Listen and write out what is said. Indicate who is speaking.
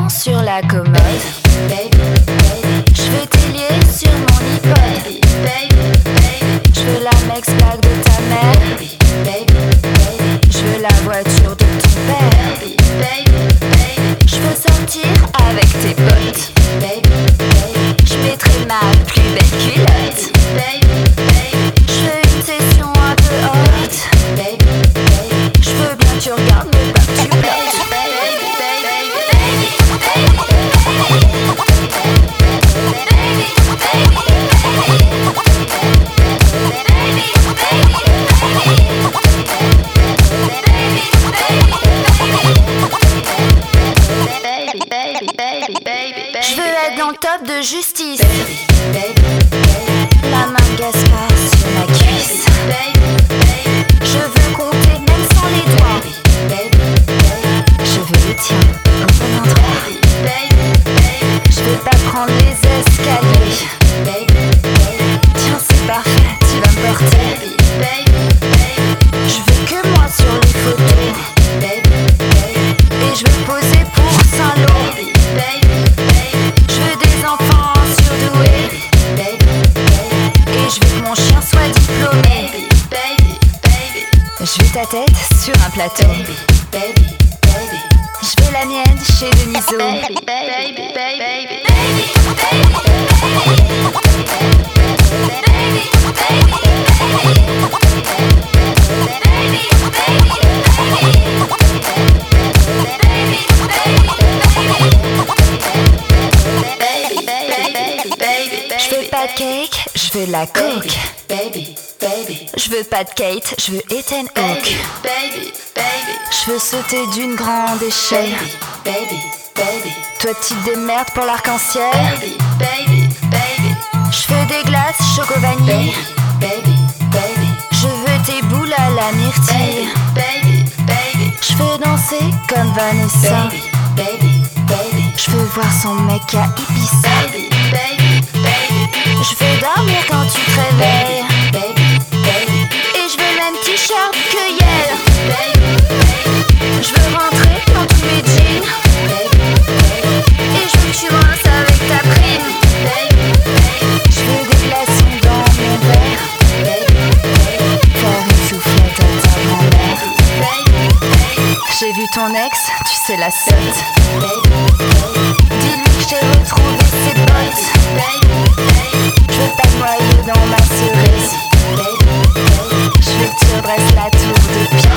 Speaker 1: vêtements sur la commode. Je veux tes liés sur mon iPod. Je veux la Mex Black de ta mère. Je veux la voiture de ton père. Je veux sortir avec tes potes. Je mettrai ma plus belle culotte. Je veux une session un peu haute. Je veux bien que tu regardes mais pas que tu plottes. Je veux être dans le top de justice. La main de Gaspard sur ma cuisse. Je veux compter même sans les doigts. Je veux le tien au bon endroit. Je veux pas prendre les escaliers. Tiens c'est parfait, tu vas me porter. Je veux que moi sur les photos. Et je veux poser pour Saint-Lô. Je veux des enfants surdoués. Et je veux que mon chien soit diplômé. Je veux ta tête sur un plateau. Je veux la mienne chez Deniso. Je veux pas de cake, je veux de la coke. Je veux pas de Kate, je veux Ethan Hawke. Je veux sauter d'une grande échelle. Toi tu te démerdes pour l'arc-en-ciel. Je veux des glaces choco vanille. Je veux tes boules à la myrtille. Je veux danser comme Vanessa. Je veux voir son mec à Ibiza. Je veux dormir quand tu te réveilles. Et je veux le même t-shirt que Yel. Je veux rentrer dans tous mes jeans. Et je veux que tu rinces avec ta prime. Je veux des glaçons dans mon verre. Faire une soufflette à ta grand-mère. J'ai vu ton ex, tu sais la sotte. Dis-lui que j'ai retrouvé ses bottes. Je veux pas te noyer dans ma cerise. Je veux que tu redresses la tour de pierre.